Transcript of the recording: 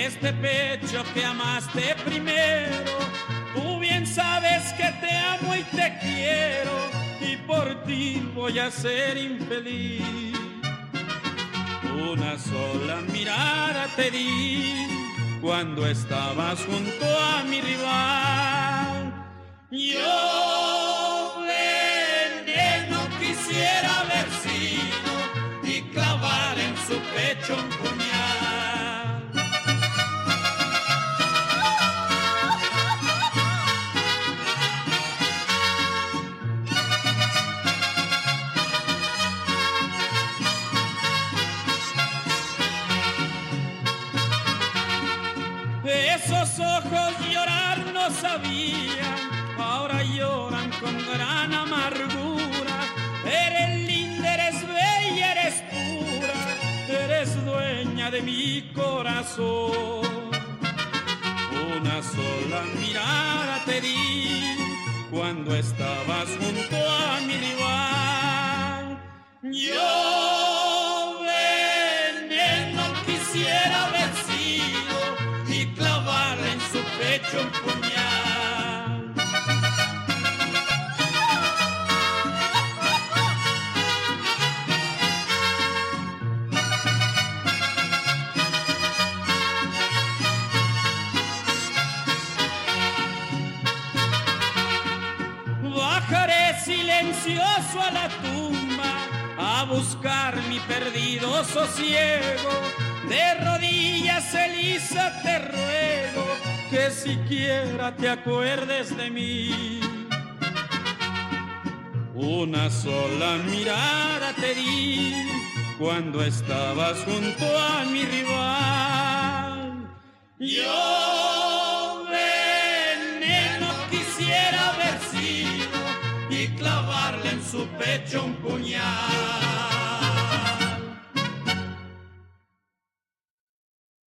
este pecho que amaste primero. Tú bien sabes que te amo y te quiero, y por ti voy a ser infeliz. Una sola mirada te di cuando estabas junto a mi rival. Yo veneno quisiera haber sido y clavar en su pecho un puñal. Esos ojos llorar no sabían, ahora lloran con gran amargura. Eres linda, eres bella, eres pura, eres dueña de mi corazón. Una sola mirada te di cuando estabas junto a mi rival. Yo veneno quisiera haber sido y clavarle en su pecho un puñal. Bajaré silencioso a la tumba a buscar mi perdido sosiego. De rodillas, Elisa, te ruego que siquiera te acuerdes de mí. Una sola mirada te di cuando estabas junto a mi rival. Yo veneno quisiera haber sido y clavarle en su pecho un puñal.